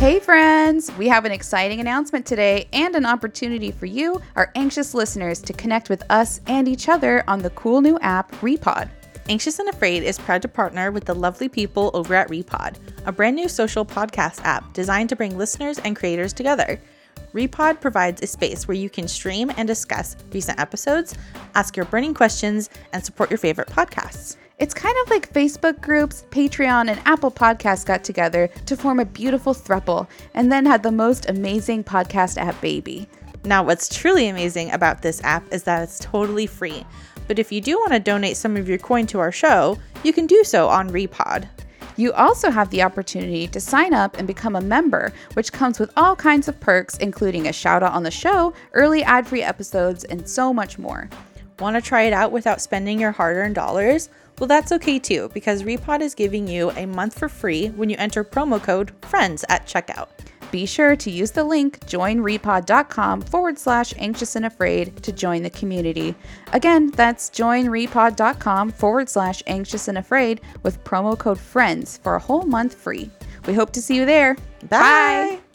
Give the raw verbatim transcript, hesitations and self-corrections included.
Hey friends! We have an exciting announcement today and an opportunity for you, our anxious listeners, to connect with us and each other on the cool new app, Repod. Anxious and Afraid is proud to partner with the lovely people over at Repod, a brand new social podcast app designed to bring listeners and creators together. Repod provides a space where you can stream and discuss recent episodes, ask your burning questions, and support your favorite podcasts. It's kind of like Facebook groups, Patreon, and Apple Podcasts got together to form a beautiful throuple and then had the most amazing podcast app baby. Now, what's truly amazing about this app is that it's totally free. But if you do want to donate some of your coin to our show, you can do so on Repod. You also have the opportunity to sign up and become a member, which comes with all kinds of perks, including a shout out on the show, early ad-free episodes, and so much more. Want to try it out without spending your hard-earned dollars? Well, that's okay too, because Repod is giving you a month for free when you enter promo code FRIENDS at checkout. Be sure to use the link joinrepod.com forward slash anxious and afraid to join the community. Again, that's joinrepod.com forward slash anxious and afraid with promo code FRIENDS for a whole month free. We hope to see you there. Bye. Bye.